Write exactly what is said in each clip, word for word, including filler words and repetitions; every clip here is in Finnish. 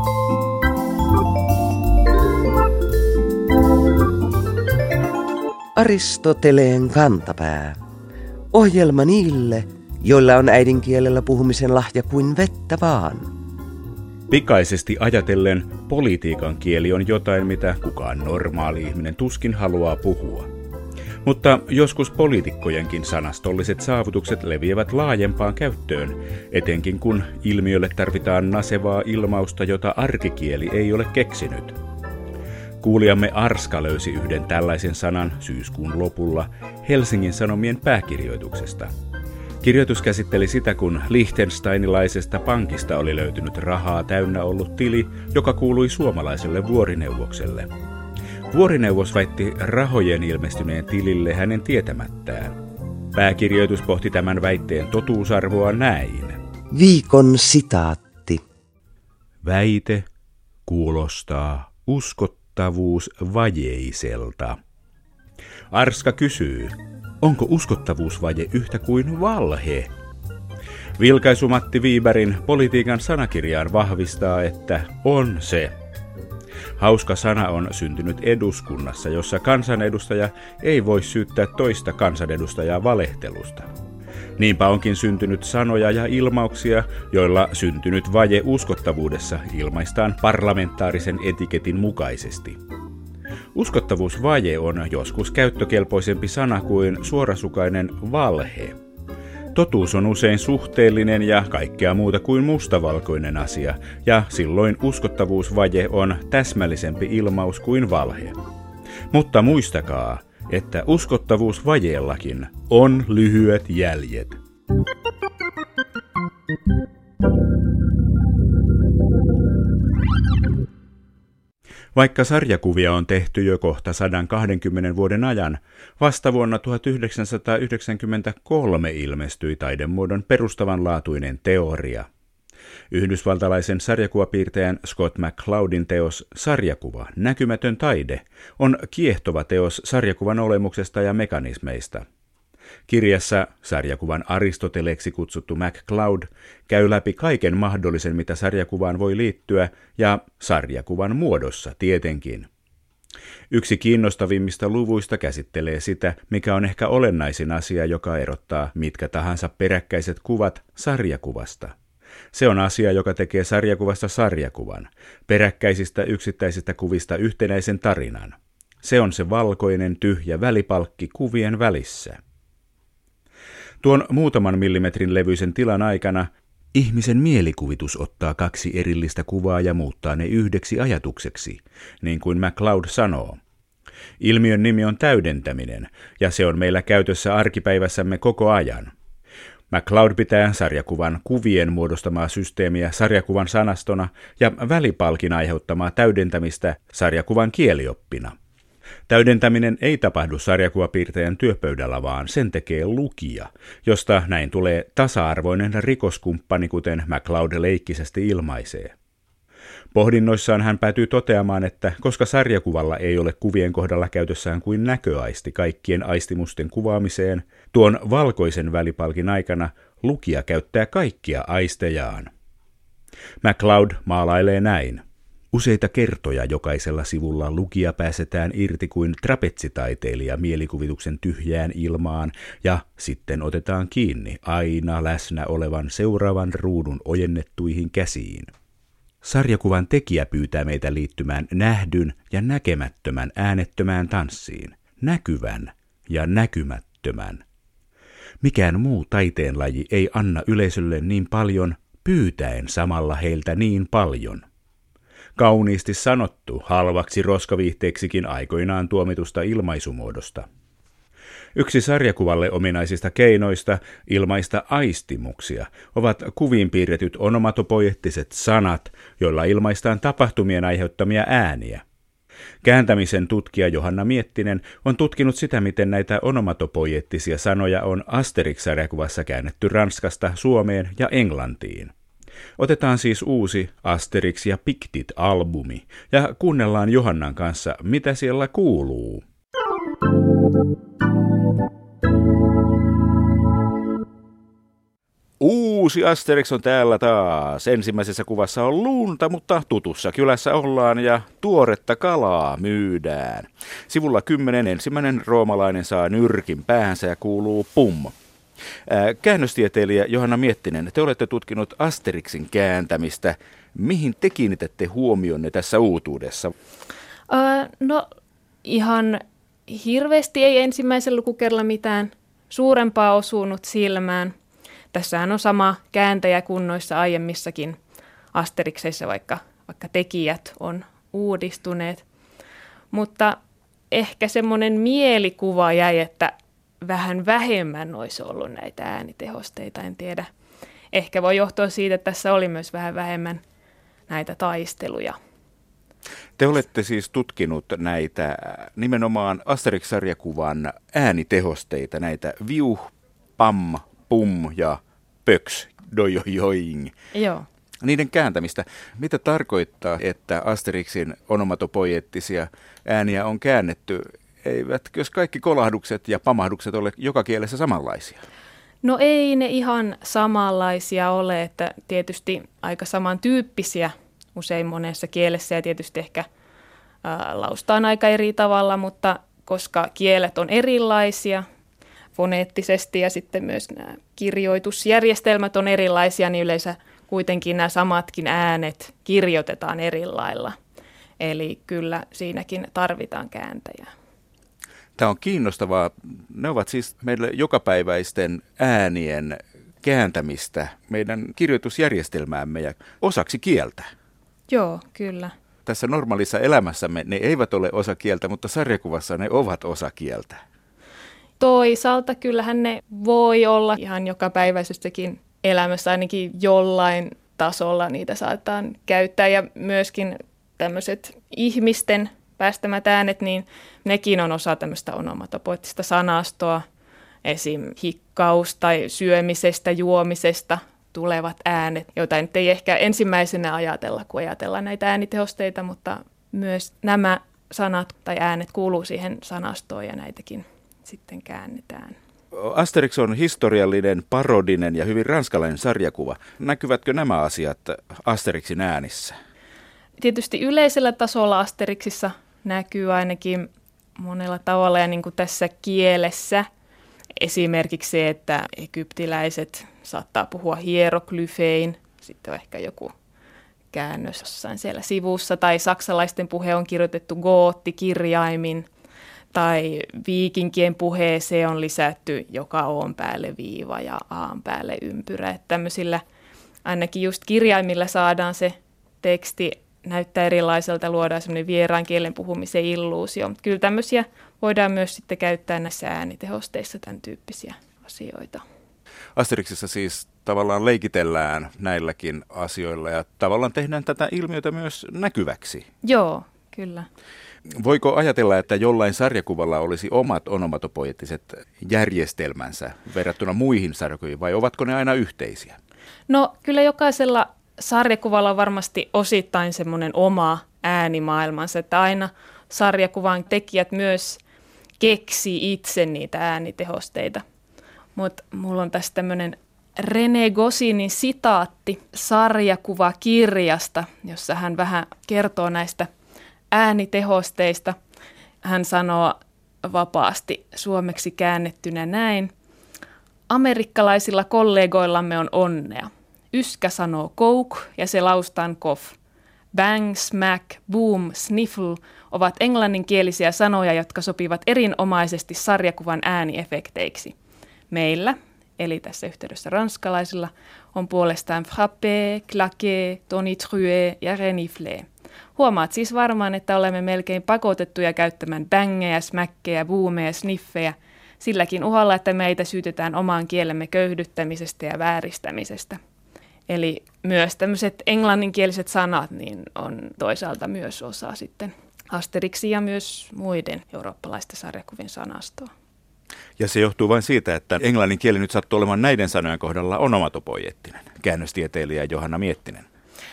Aristoteleen kantapää. Ohjelma niille, joilla on äidinkielellä puhumisen lahja kuin vettä vaan. Pikaisesti ajatellen, politiikan kieli on jotain, mitä kukaan normaali ihminen tuskin haluaa puhua. Mutta joskus poliitikkojenkin sanastolliset saavutukset leviävät laajempaan käyttöön, etenkin kun ilmiölle tarvitaan nasevaa ilmausta, jota arkikieli ei ole keksinyt. Kuulijamme Arska löysi yhden tällaisen sanan syyskuun lopulla Helsingin Sanomien pääkirjoituksesta. Kirjoitus käsitteli sitä, kun liechtensteinilaisesta pankista oli löytynyt rahaa täynnä ollut tili, joka kuului suomalaiselle vuorineuvokselle. Vuorineuvos väitti rahojen ilmestyneen tilille hänen tietämättään. Pääkirjoitus pohti tämän väitteen totuusarvoa näin. Viikon sitaatti. Väite kuulostaa uskottavuusvajeiselta. Arska kysyy, onko uskottavuusvaje yhtä kuin valhe? Vilkaisu Matti Wibergin politiikan sanakirjaan vahvistaa, että on se. Hauska sana on syntynyt eduskunnassa, jossa kansanedustaja ei voi syyttää toista kansanedustajaa valehtelusta. Niinpä onkin syntynyt sanoja ja ilmauksia, joilla syntynyt vaje uskottavuudessa ilmaistaan parlamentaarisen etiketin mukaisesti. Uskottavuusvaje on joskus käyttökelpoisempi sana kuin suorasukainen valhe. Totuus on usein suhteellinen ja kaikkea muuta kuin mustavalkoinen asia, ja silloin uskottavuusvaje on täsmällisempi ilmaus kuin valhe. Mutta muistakaa, että uskottavuusvajeellakin on lyhyet jäljet. Vaikka sarjakuvia on tehty jo kohta sata kaksikymmentä vuoden ajan, vasta vuonna tuhatyhdeksänsataayhdeksänkymmentäkolme ilmestyi taidemuodon perustavanlaatuinen teoria. Yhdysvaltalaisen sarjakuvapiirtäjän Scott McCloudin teos Sarjakuva, näkymätön taide, on kiehtova teos sarjakuvan olemuksesta ja mekanismeista. Kirjassa sarjakuvan Aristoteleksi kutsuttu McCloud käy läpi kaiken mahdollisen, mitä sarjakuvaan voi liittyä, ja sarjakuvan muodossa tietenkin. Yksi kiinnostavimmista luvuista käsittelee sitä, mikä on ehkä olennaisin asia, joka erottaa mitkä tahansa peräkkäiset kuvat sarjakuvasta. Se on asia, joka tekee sarjakuvasta sarjakuvan, peräkkäisistä yksittäisistä kuvista yhtenäisen tarinan. Se on se valkoinen tyhjä välipalkki kuvien välissä. Tuon muutaman millimetrin levyisen tilan aikana ihmisen mielikuvitus ottaa kaksi erillistä kuvaa ja muuttaa ne yhdeksi ajatukseksi, niin kuin McCloud sanoo. Ilmiön nimi on täydentäminen, ja se on meillä käytössä arkipäivässämme koko ajan. McCloud pitää sarjakuvan kuvien muodostamaa systeemiä sarjakuvan sanastona ja välipalkin aiheuttamaa täydentämistä sarjakuvan kielioppina. Täydentäminen ei tapahdu sarjakuvapiirtäjän työpöydällä, vaan sen tekee lukija, josta näin tulee tasa-arvoinen rikoskumppani, kuten McCloud leikkisesti ilmaisee. Pohdinnoissaan hän päätyy toteamaan, että koska sarjakuvalla ei ole kuvien kohdalla käytössään kuin näköaisti kaikkien aistimusten kuvaamiseen, tuon valkoisen välipalkin aikana lukija käyttää kaikkia aistejaan. McCloud maalailee näin. Useita kertoja jokaisella sivulla lukija pääsetään irti kuin trapetsitaiteilija mielikuvituksen tyhjään ilmaan ja sitten otetaan kiinni aina läsnä olevan seuraavan ruudun ojennettuihin käsiin. Sarjakuvan tekijä pyytää meitä liittymään nähdyn ja näkemättömän äänettömään tanssiin, näkyvän ja näkymättömän. Mikään muu taiteenlaji ei anna yleisölle niin paljon, pyytäen samalla heiltä niin paljon. Kauniisti sanottu, halvaksi roskaviihteeksikin aikoinaan tuomitusta ilmaisumuodosta. Yksi sarjakuvalle ominaisista keinoista ilmaista aistimuksia ovat kuviin piirretyt onomatopoeettiset sanat, joilla ilmaistaan tapahtumien aiheuttamia ääniä. Kääntämisen tutkija Johanna Miettinen on tutkinut sitä, miten näitä onomatopoeettisia sanoja on Asterix-sarjakuvassa käännetty Ranskasta Suomeen ja Englantiin. Otetaan siis uusi Asterix ja Pictit-albumi ja kuunnellaan Johannan kanssa, mitä siellä kuuluu. Uusi Asterix on täällä taas. Ensimmäisessä kuvassa on lunta, mutta tutussa kylässä ollaan ja tuoretta kalaa myydään. Sivulla kymmenen ensimmäinen roomalainen saa nyrkin päänsä ja kuuluu pum. Ää, käännöstieteilijä Johanna Miettinen, te olette tutkinut Asterixin kääntämistä. Mihin te kiinnitätte huomionne tässä uutuudessa? Öö, no ihan hirveästi ei ensimmäisellä lukukerralla mitään suurempaa osunut silmään. Tässähän on sama kääntäjä kuin noissa aiemmissakin Asterixeissa, vaikka, vaikka tekijät on uudistuneet. Mutta ehkä semmoinen mielikuva jäi, että vähän vähemmän olisi ollut näitä äänitehosteita, en tiedä. Ehkä voi johtua siitä, että tässä oli myös vähän vähemmän näitä taisteluja. Te olette siis tutkinut näitä nimenomaan Asterix-sarjakuvan äänitehosteita, näitä viuh, pam, pum ja pöks, dojojoing. Joo. Niiden kääntämistä. Mitä tarkoittaa, että Asterixin onomatopoieettisia ääniä on käännetty? Eivätkö kaikki kolahdukset ja pamahdukset ole joka kielessä samanlaisia? No ei ne ihan samanlaisia ole, että tietysti aika samantyyppisiä usein monessa kielessä ja tietysti ehkä ää, laustaan aika eri tavalla, mutta koska kielet on erilaisia foneettisesti ja sitten myös nämä kirjoitusjärjestelmät on erilaisia, niin yleensä kuitenkin nämä samatkin äänet kirjoitetaan eri lailla. Eli kyllä siinäkin tarvitaan kääntäjää. Tämä on kiinnostavaa. Ne ovat siis meille jokapäiväisten äänien kääntämistä meidän kirjoitusjärjestelmäämme ja osaksi kieltä. Joo, kyllä. Tässä normaalissa elämässämme ne eivät ole osa kieltä, mutta sarjakuvassa ne ovat osa kieltä. Toisaalta kyllähän ne voi olla ihan jokapäiväisessäkin elämässä ainakin jollain tasolla niitä saatetaan käyttää ja myöskin tämmöiset ihmisten päästämät äänet, niin nekin on osa tämmöistä onomatopoeettista sanastoa, esim. Hikkaus tai syömisestä, juomisesta tulevat äänet, joita nyt ei ehkä ensimmäisenä ajatella, kun ajatellaan näitä äänitehosteita, mutta myös nämä sanat tai äänet kuuluu siihen sanastoon ja näitäkin sitten käännetään. Asterix on historiallinen, parodinen ja hyvin ranskalainen sarjakuva. Näkyvätkö nämä asiat Asterixin äänissä? Tietysti yleisellä tasolla Asterixissa näkyy ainakin monella tavalla ja niin kuin tässä kielessä. Esimerkiksi se, että egyptiläiset saattaa puhua hieroglyfein, sitten on ehkä joku käännös jossain siellä sivussa, tai saksalaisten puhe on kirjoitettu goottikirjaimin, tai viikinkien puheeseen on lisätty joka oon päälle viiva ja aan päälle ympyrä. Että tämmöisillä ainakin just kirjaimilla saadaan se teksti näyttää erilaiselta, luodaan semmoinen vieraan kielen puhumisen illuusio. Kyllä tämmöisiä voidaan myös sitten käyttää näissä äänitehosteissa, tämän tyyppisiä asioita. Asterixissa siis tavallaan leikitellään näilläkin asioilla ja tavallaan tehdään tätä ilmiötä myös näkyväksi. Joo, kyllä. Voiko ajatella, että jollain sarjakuvalla olisi omat onomatopoeettiset järjestelmänsä verrattuna muihin sarjakuviin, vai ovatko ne aina yhteisiä? No kyllä jokaisella sarjakuvalla on varmasti osittain semmoinen oma äänimaailmansa, että aina sarjakuvan tekijät myös keksii itse niitä äänitehosteita. Mutta mulla on tässä tämmöinen René Goscinin sitaatti sarjakuvakirjasta, jossa hän vähän kertoo näistä äänitehosteista. Hän sanoo vapaasti suomeksi käännettynä näin. Amerikkalaisilla kollegoillamme on onnea. Yskä sanoo coke ja se laustaan cough. Bang, smack, boom, sniffle ovat englanninkielisiä sanoja, jotka sopivat erinomaisesti sarjakuvan ääniefekteiksi. Meillä, eli tässä yhteydessä ranskalaisilla, on puolestaan frappé, claqué, tonitrué ja reniflé. Huomaat siis varmaan, että olemme melkein pakotettuja käyttämään bängejä, smäkkejä, boomeja, sniffejä, silläkin uhalla, että meitä syytetään omaan kielemme köyhdyttämisestä ja vääristämisestä. Eli myös tämmöiset englanninkieliset sanat niin on toisaalta myös osa sitten Asterixin ja myös muiden eurooppalaisten sarjakuvien sanastoa. Ja se johtuu vain siitä, että englannin kieli nyt sattuu olemaan näiden sanojen kohdalla onomatopoieettinen, käännöstieteilijä Johanna Miettinen.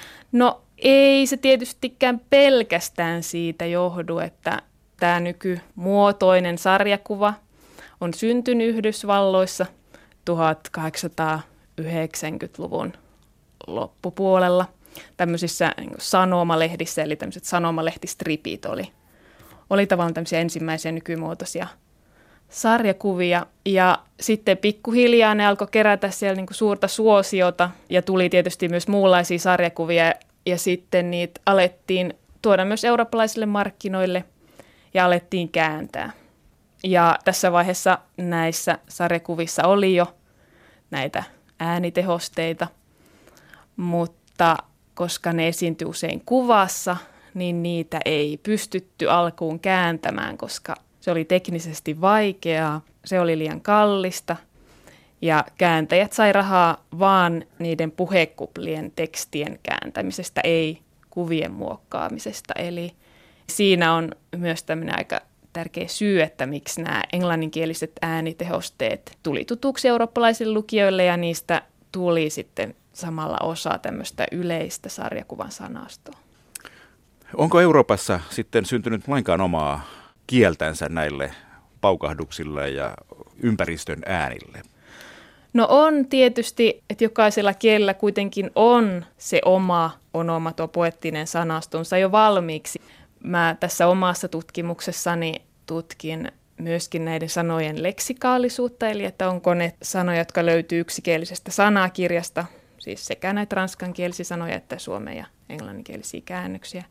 No ei se tietystikään pelkästään siitä johdu, että tämä nykymuotoinen sarjakuva on syntynyt Yhdysvalloissa tuhatkahdeksansataaviisikymmentä yhdeksänkymmentäluvun loppupuolella. Tämmöisissä niin kuin sanomalehdissä, eli tämmöiset sanomalehtistripit oli, oli tavallaan tämmöisiä ensimmäisiä nykymuotoisia sarjakuvia. Ja sitten pikkuhiljaa ne alkoi kerätä siellä niin kuin suurta suosiota ja tuli tietysti myös muunlaisia sarjakuvia. Ja sitten niitä alettiin tuoda myös eurooppalaisille markkinoille ja alettiin kääntää. Ja tässä vaiheessa näissä sarjakuvissa oli jo näitä äänitehosteita, mutta koska ne esiintyi usein kuvassa, niin niitä ei pystytty alkuun kääntämään, koska se oli teknisesti vaikeaa, se oli liian kallista ja kääntäjät sai rahaa vaan niiden puhekuplien tekstien kääntämisestä, ei kuvien muokkaamisesta. Eli siinä on myös tämmöinen aika tärkeä syy, että miksi nämä englanninkieliset äänitehosteet tuli tutuksi eurooppalaisille lukijoille ja niistä tuli sitten samalla osa tämmöistä yleistä sarjakuvan sanastoa. Onko Euroopassa sitten syntynyt lainkaan omaa kieltänsä näille paukahduksille ja ympäristön äänille? No on tietysti, että jokaisella kielellä kuitenkin on se oma onomatopoeettinen sanastonsa jo valmiiksi. Mä tässä omassa tutkimuksessani tutkin myöskin näiden sanojen leksikaalisuutta, eli että onko ne sanoja, jotka löytyy yksikielisestä sanakirjasta, siis sekä näitä ranskankielisiä sanoja että suomen- ja englanninkielisiä käännöksiä.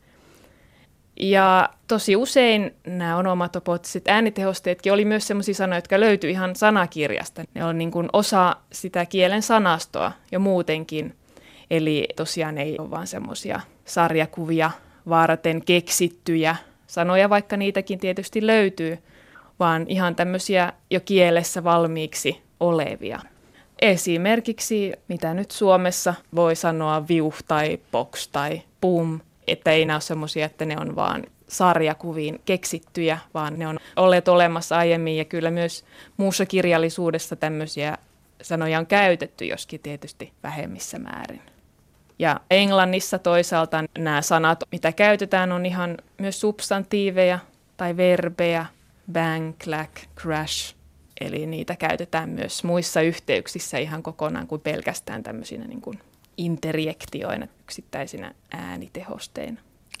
Ja tosi usein nämä onomatopoettiset äänitehosteetkin oli myös sellaisia sanoja, jotka löytyi ihan sanakirjasta. Ne on niin kuin osa sitä kielen sanastoa jo muutenkin. Eli tosiaan ei ole vaan semmoisia sarjakuvia varten keksittyjä sanoja, vaikka niitäkin tietysti löytyy, vaan ihan tämmöisiä jo kielessä valmiiksi olevia. Esimerkiksi, mitä nyt Suomessa voi sanoa viuh tai box tai pum, että ei nämä ole semmoisia, että ne on vaan sarjakuviin keksittyjä, vaan ne on olleet olemassa aiemmin ja kyllä myös muussa kirjallisuudessa tämmöisiä sanoja on käytetty, joskin tietysti vähemmissä määrin. Ja Englannissa toisaalta nämä sanat, mitä käytetään, on ihan myös substantiiveja tai verbejä, bang, clack, crash. Eli niitä käytetään myös muissa yhteyksissä ihan kokonaan kuin pelkästään tämmöisinä niin kuin interjektioina, yksittäisinä äänitehosteina.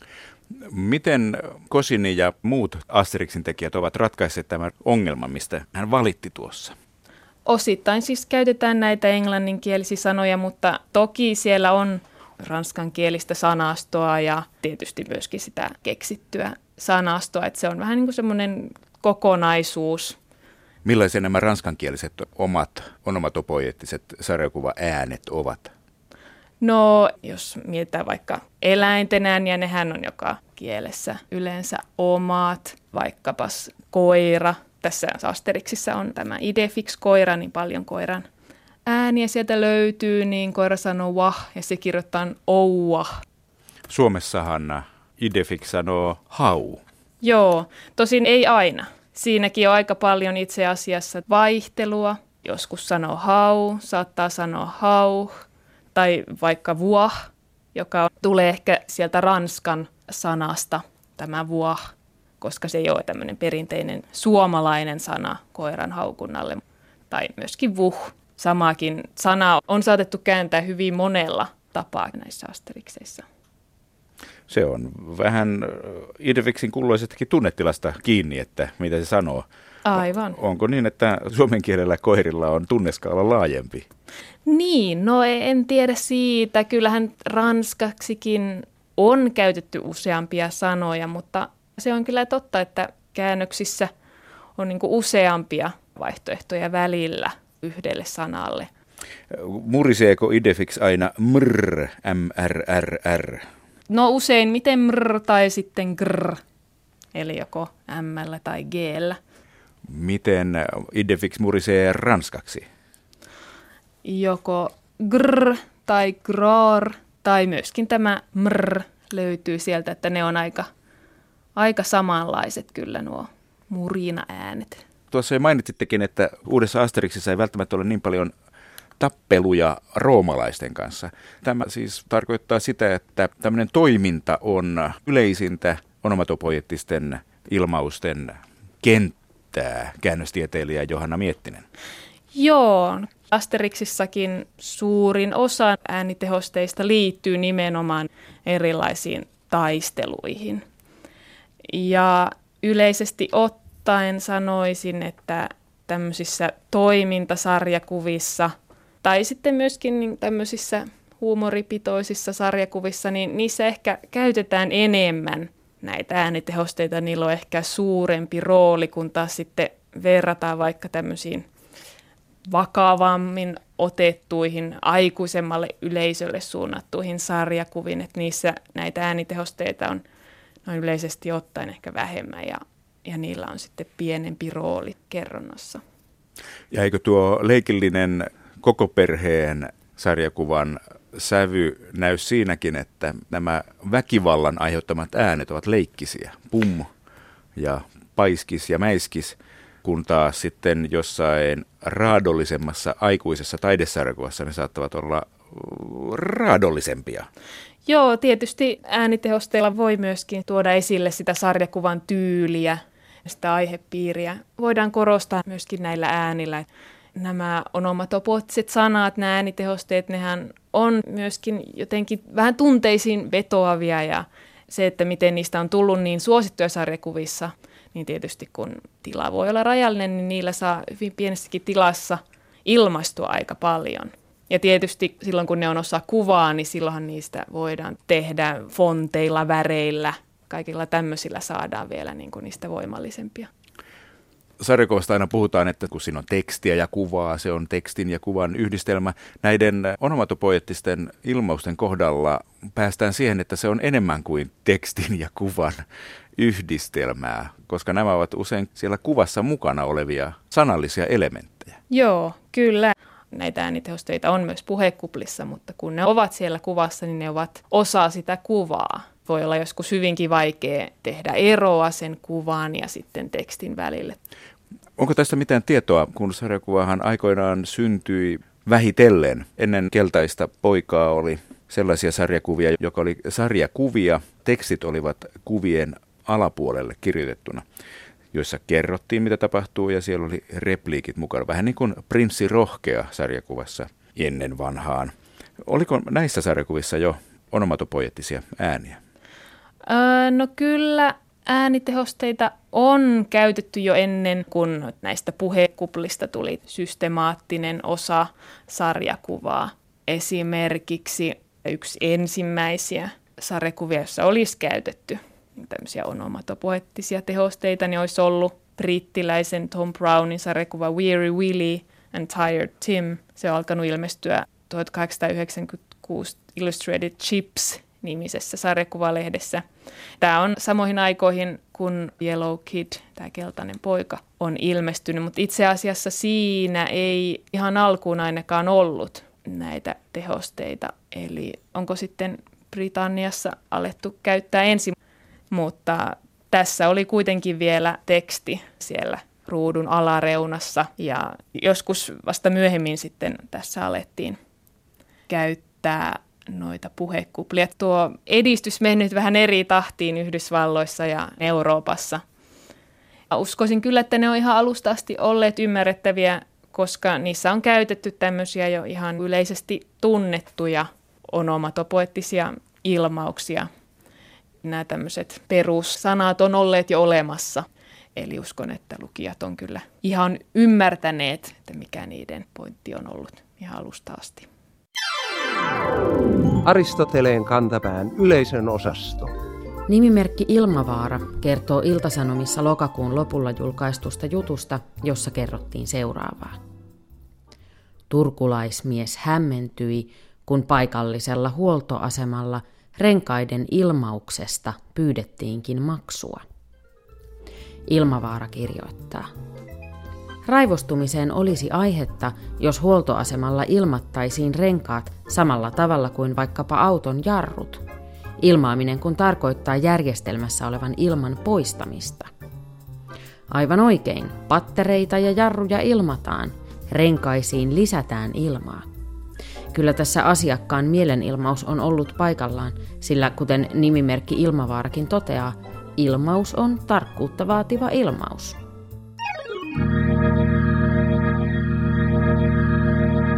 Miten Goscinny ja muut Asterixin tekijät ovat ratkaisseet tämän ongelman, mistä hän valitti tuossa? Osittain siis käytetään näitä englanninkielisiä sanoja, mutta toki siellä on ranskankielistä sanastoa ja tietysti myöskin sitä keksittyä sanastoa, että se on vähän niin kuin semmoinen kokonaisuus. Millaisia nämä ranskankieliset omat onomatopoeettiset sarjakuva-äänet ovat? No, jos mietitään vaikka eläinten ääniä, nehän on joka kielessä yleensä omat, vaikkapas koira. Tässä Asterixissa on tämä idefix-koira, niin paljon koiran ääniä sieltä löytyy, niin koira sanoo wah ja se kirjoittaa ouah. Suomessahan idefix sanoo hau. Joo, tosin ei aina. Siinäkin on aika paljon itse asiassa vaihtelua. Joskus sanoo hau, saattaa sanoa hauh tai vaikka vuah, joka tulee ehkä sieltä ranskan sanasta, tämä vuah, koska se ei ole tämmöinen perinteinen suomalainen sana koiran haukunnalle. Tai myöskin vuh. Samaakin sanaa on saatettu kääntää hyvin monella tapaa näissä Asterixeissa. Se on vähän idefixin kulloisestakin tunnetilasta kiinni, että mitä se sanoo. Aivan. Onko niin, että suomen kielellä koirilla on tunneskaala laajempi? Niin, no en tiedä siitä. Kyllähän ranskaksikin on käytetty useampia sanoja, mutta se on kyllä totta, että käännöksissä on niin kuin useampia vaihtoehtoja välillä yhdelle sanalle. Muriseeko idefix aina mrr, mrrr? No usein miten mrr tai sitten grr, eli joko m:llä tai g:llä. Miten idefix murisee ranskaksi? Joko grr tai gror, tai myöskin tämä mrr löytyy sieltä, että ne on aika, aika samanlaiset kyllä nuo murina-äänet. Tuossa mainitsittekin, että uudessa Asterixissa ei välttämättä ole niin paljon tappeluja roomalaisten kanssa. Tämä siis tarkoittaa sitä, että tämmöinen toiminta on yleisintä onomatopoeettisten ilmausten kenttää, käännöstieteilijä Johanna Miettinen. Joo, Asterixissakin suurin osa äänitehosteista liittyy nimenomaan erilaisiin taisteluihin. Ja yleisesti ottaen sanoisin, että tämmöisissä toimintasarjakuvissa tai sitten myöskin tämmöisissä huumoripitoisissa sarjakuvissa, niin niissä ehkä käytetään enemmän näitä äänitehosteita. Niillä on ehkä suurempi rooli, kun taas sitten verrataan vaikka tämmöisiin vakavammin otettuihin, aikuisemmalle yleisölle suunnattuihin sarjakuviin, että niissä näitä äänitehosteita on noin yleisesti ottaen ehkä vähemmän ja, ja niillä on sitten pienempi rooli kerronnassa. Ja eikö tuo leikillinen koko perheen sarjakuvan sävy näy siinäkin, että nämä väkivallan aiheuttamat äänet ovat leikkisiä, pum ja paiskis ja mäiskis, kun taas sitten jossain raadollisemmassa aikuisessa taidesarjakuvassa ne saattavat olla raadollisempia. Joo, tietysti äänitehosteilla voi myöskin tuoda esille sitä sarjakuvan tyyliä, sitä aihepiiriä. Voidaan korostaa myöskin näillä äänillä. Nämä onomatopoottiset sanat, nämä äänitehosteet, nehän on myöskin jotenkin vähän tunteisiin vetoavia ja se, että miten niistä on tullut niin suosittuja sarjakuvissa, niin tietysti kun tila voi olla rajallinen, niin niillä saa hyvin pienessäkin tilassa ilmaistua aika paljon. Ja tietysti silloin, kun ne on osa kuvaa, niin silloinhan niistä voidaan tehdä fonteilla, väreillä, kaikilla tämmöisillä saadaan vielä niin kuin niistä voimallisempia. Sarjakuvasta aina puhutaan, että kun siinä on tekstiä ja kuvaa, se on tekstin ja kuvan yhdistelmä. Näiden onomatopoeettisten ilmausten kohdalla päästään siihen, että se on enemmän kuin tekstin ja kuvan yhdistelmää, koska nämä ovat usein siellä kuvassa mukana olevia sanallisia elementtejä. Joo, kyllä. Näitä äänitehosteita on myös puhekuplissa, mutta kun ne ovat siellä kuvassa, niin ne ovat osa sitä kuvaa. Voi olla joskus hyvinkin vaikea tehdä eroa sen kuvan ja sitten tekstin välille. Onko tästä mitään tietoa, kun sarjakuvahan aikoinaan syntyi vähitellen? Ennen Keltaista poikaa oli sellaisia sarjakuvia, joka oli sarjakuvia. Tekstit olivat kuvien alapuolelle kirjoitettuna, joissa kerrottiin, mitä tapahtuu, ja siellä oli repliikit mukana. Vähän niin kuin Prinssi Rohkea sarjakuvassa ennen vanhaan. Oliko näissä sarjakuvissa jo onomatopoeettisia ääniä? Öö, no kyllä äänitehosteita on käytetty jo ennen, kun näistä puhekuplista tuli systemaattinen osa sarjakuvaa. Esimerkiksi yksi ensimmäisiä sarjakuvia, joissa olisi käytetty tämmöisiä onomatopoeettisia tehosteita, niin olisi ollut brittiläisen Tom Brownin sarjakuva Weary Willie and Tired Tim. Se on alkanut ilmestyä tuhatkahdeksansataayhdeksänkymmentäkuusi Illustrated Chips-nimisessä sarjakuvalehdessä. Tämä on samoihin aikoihin, kun Yellow Kid, tämä keltainen poika, on ilmestynyt, mutta itse asiassa siinä ei ihan alkuun ainakaan ollut näitä tehosteita. Eli onko sitten Britanniassa alettu käyttää ensin, mutta tässä oli kuitenkin vielä teksti siellä ruudun alareunassa ja joskus vasta myöhemmin sitten tässä alettiin käyttää noita puhekuplia. Tuo edistys mennyt vähän eri tahtiin Yhdysvalloissa ja Euroopassa. Uskoisin kyllä, että ne on ihan alusta asti olleet ymmärrettäviä, koska niissä on käytetty tämmöisiä jo ihan yleisesti tunnettuja onomatopoeettisia ilmauksia. Nämä tämmöiset perussanat on olleet jo olemassa. Eli uskon, että lukijat on kyllä ihan ymmärtäneet, että mikä niiden pointti on ollut ihan alusta asti. Aristoteleen kantapään yleisön osasto. Nimimerkki Ilmavaara kertoo Ilta-Sanomissa lokakuun lopulla julkaistusta jutusta, jossa kerrottiin seuraavaa. Turkulaismies hämmentyi, kun paikallisella huoltoasemalla renkaiden ilmauksesta pyydettiinkin maksua. Ilmavaara kirjoittaa. Raivostumiseen olisi aihetta, jos huoltoasemalla ilmattaisiin renkaat samalla tavalla kuin vaikkapa auton jarrut. Ilmaaminen kun tarkoittaa järjestelmässä olevan ilman poistamista. Aivan oikein, pattereita ja jarruja ilmataan, renkaisiin lisätään ilmaa. Kyllä tässä asiakkaan mielenilmaus on ollut paikallaan, sillä kuten nimimerkki Ilmavaarakin toteaa, ilmaus on tarkkuutta vaativa ilmaus.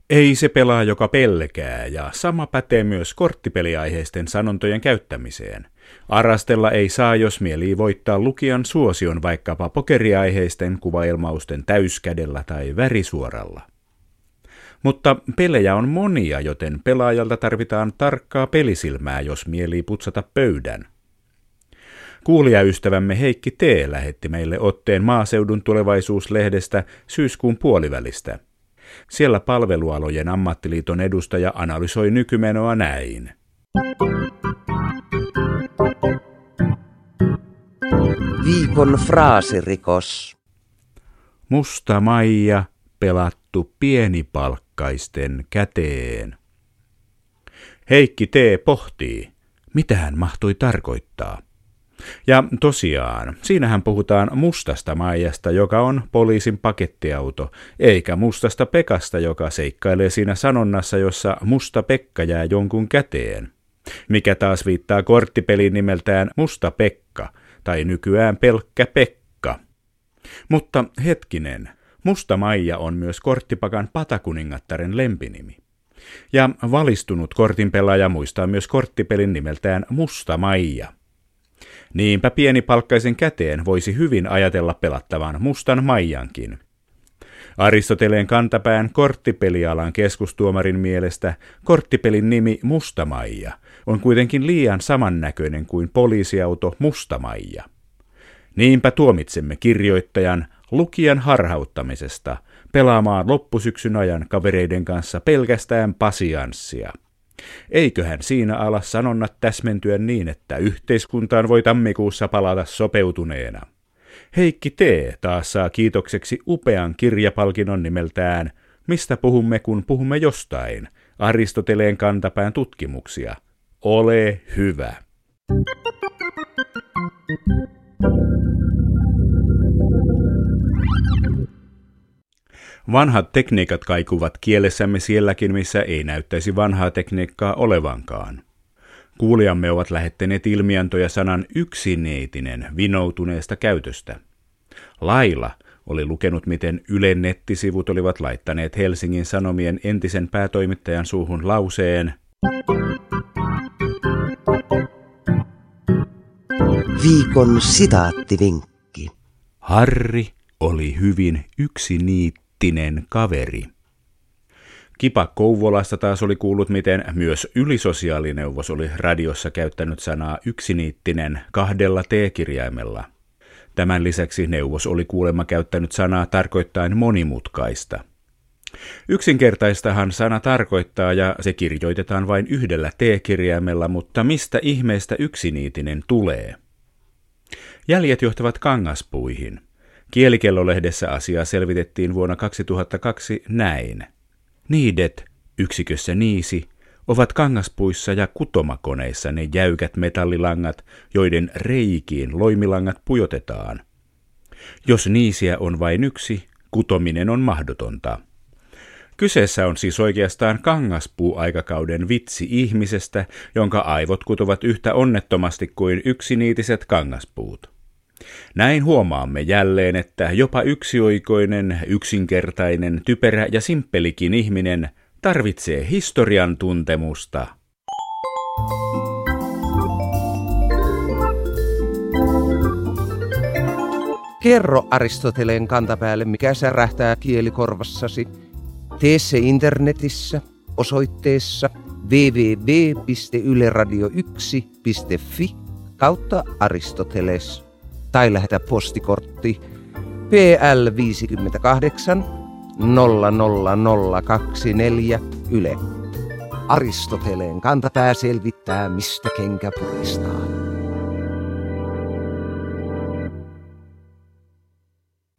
Ei se pelaa, joka pelkää, ja sama pätee myös korttipeliaiheisten sanontojen käyttämiseen. Arastella ei saa, jos mielii voittaa lukijan suosion vaikkapa pokeriaiheisten kuvailmausten täyskädellä tai värisuoralla. Mutta pelejä on monia, joten pelaajalta tarvitaan tarkkaa pelisilmää, jos mielii putsata pöydän. Kuulijaystävämme Heikki T. lähetti meille otteen Maaseudun Tulevaisuuslehdestä syyskuun puolivälistä. Siellä Palvelualojen ammattiliiton edustaja analysoi nykymenoa näin. Viikon fraasirikos. Musta Maija pelattu pienipalkkaisten käteen. Heikki T. pohtii, mitä hän mahtoi tarkoittaa. Ja tosiaan, siinähän puhutaan mustasta Maijasta, joka on poliisin pakettiauto, eikä mustasta Pekasta, joka seikkailee siinä sanonnassa, jossa musta Pekka jää jonkun käteen. Mikä taas viittaa korttipeliin nimeltään Musta Pekka, tai nykyään pelkkä Pekka. Mutta hetkinen, Musta Maija on myös korttipakan patakuningattaren lempinimi. Ja valistunut kortinpelaaja muistaa myös korttipelin nimeltään Musta Maija. Niinpä pienipalkkaisen käteen voisi hyvin ajatella pelattavan Mustan Maijankin. Aristoteleen kantapään korttipelialan keskustuomarin mielestä korttipelin nimi Musta Maija on kuitenkin liian samannäköinen kuin poliisiauto Musta Maija. Niinpä tuomitsemme kirjoittajan lukijan harhauttamisesta pelaamaan loppusyksyn ajan kavereiden kanssa pelkästään pasianssia. Eiköhän siinä ala sanonnat täsmentyä niin, että yhteiskuntaan voi tammikuussa palata sopeutuneena. Heikki T. taas saa kiitokseksi upean kirjapalkinnon nimeltään Mistä puhumme, kun puhumme jostain? Aristoteleen kantapään tutkimuksia. Ole hyvä. Vanhat tekniikat kaikuvat kielessämme sielläkin, missä ei näyttäisi vanhaa tekniikkaa olevankaan. Kuulijamme ovat lähettäneet ilmiantoja sanan yksinäitinen vinoutuneesta käytöstä. Laila oli lukenut, miten Ylen nettisivut olivat laittaneet Helsingin Sanomien entisen päätoimittajan suuhun lauseen Viikon sitaattivinkki. Harri oli hyvin yksiniittinen kaveri. Kipa Kouvolasta taas oli kuullut, miten myös ylisosiaalineuvos oli radiossa käyttänyt sanaa yksiniittinen kahdella T-kirjaimella. Tämän lisäksi neuvos oli kuulemma käyttänyt sanaa tarkoittaen monimutkaista. Yksinkertaistahan sana tarkoittaa ja se kirjoitetaan vain yhdellä T-kirjaimella, mutta mistä ihmeestä yksiniitinen tulee? Jäljet johtavat kangaspuihin. Kielikellolehdessä asiaa selvitettiin vuonna kaksituhattakaksi näin. Niidet, yksikössä niisi, ovat kangaspuissa ja kutomakoneissa ne jäykät metallilangat, joiden reikiin loimilangat pujotetaan. Jos niisiä on vain yksi, kutominen on mahdotonta. Kyseessä on siis oikeastaan kangaspuu-aikakauden vitsi ihmisestä, jonka aivot kutovat yhtä onnettomasti kuin yksiniitiset kangaspuut. Näin huomaamme jälleen, että jopa yksioikoinen, yksinkertainen, typerä ja simppelikin ihminen tarvitsee historian tuntemusta. Kerro Aristoteleen kantapäälle, mikä särähtää kielikorvassasi. Tee se internetissä osoitteessa double-u double-u double-u piste yle radio yksi piste fi kautta Aristoteles tai lähetä postikortti P L viisikymmentäkahdeksan nolla nolla nolla kaksikymmentäneljä Yle. Aristoteleen kantapää selvittää, mistä kenkä puristaa.